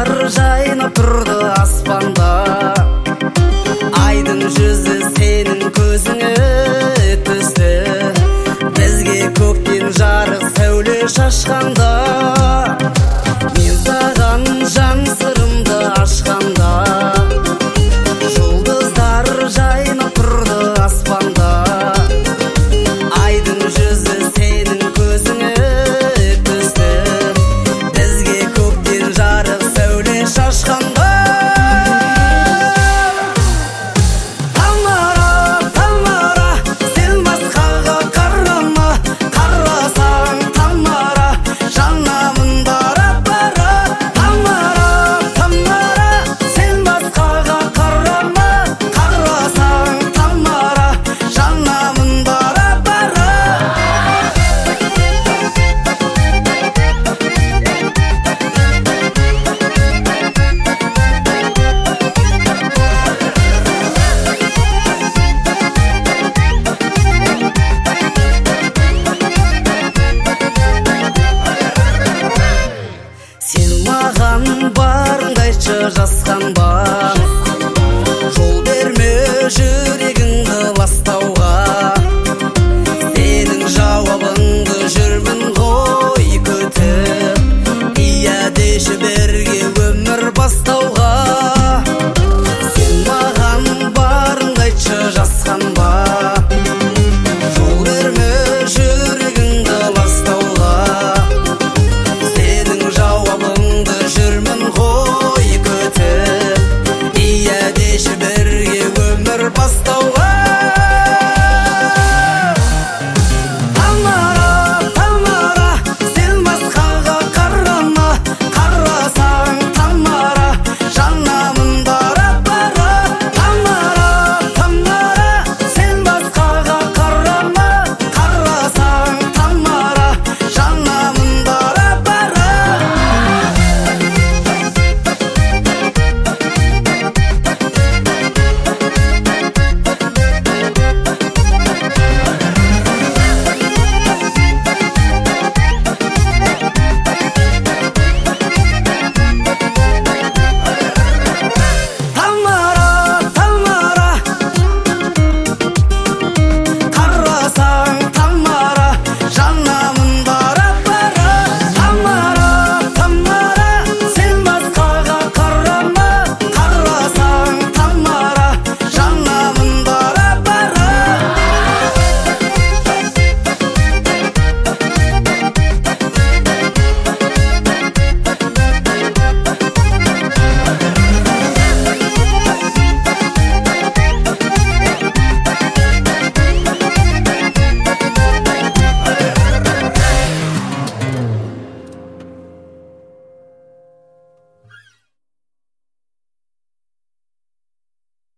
Жұлдыздар жайнап тұрды аспанда, айдың жүзі сенің көзіңе түсті. Бізге көктен жарық сәуле шашқанда, мен саған жан сырымды ашқанда. Жұлдыздар жайнап тұрды аспанда, айдың жүзі сенің көзіңе түсті. Бізге көктен жарық сәуле шашқанда. Тамара, Тамара, сен басқаға қарама, қарасаң Тамара, жанамын бара-бара. Тамара, Тамара, сен басқаға қарама, қарасаң Тамара, жанамын бара-бара. Сен маған барыңды айтшы жасқанба, жол берме жүрегіңді ластауға. Сенің жауабыңды жүрмін